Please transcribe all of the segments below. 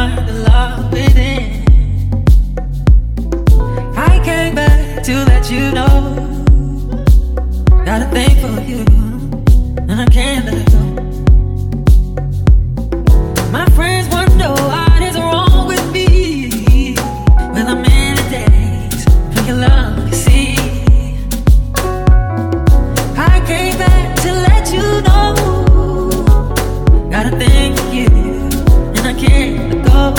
find the love within. I came back to let you know. Got a thing for you, and I can't let go. My friends wonder what is wrong with me when I'm in the days from your love, you see. I came back to let you know. Got a thing for you, and I can't let go.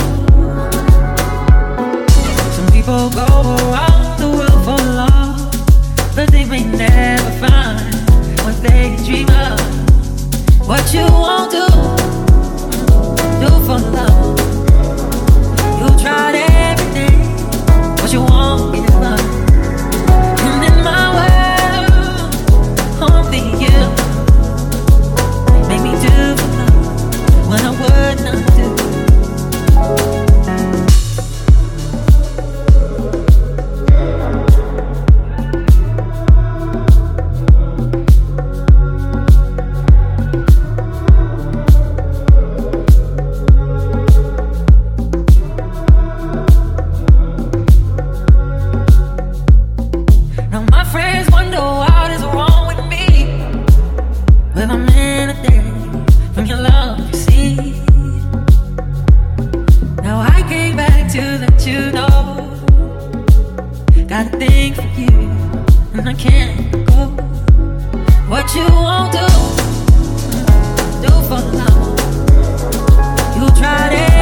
Some people go around the world for love, but they may never find what they dream of. What you won't do for love. You tried everything, but you won't give up. And in my world, only you make me do for love what I would not do. Got a thing for you, and I can't go. What you won't do for love. You tried it.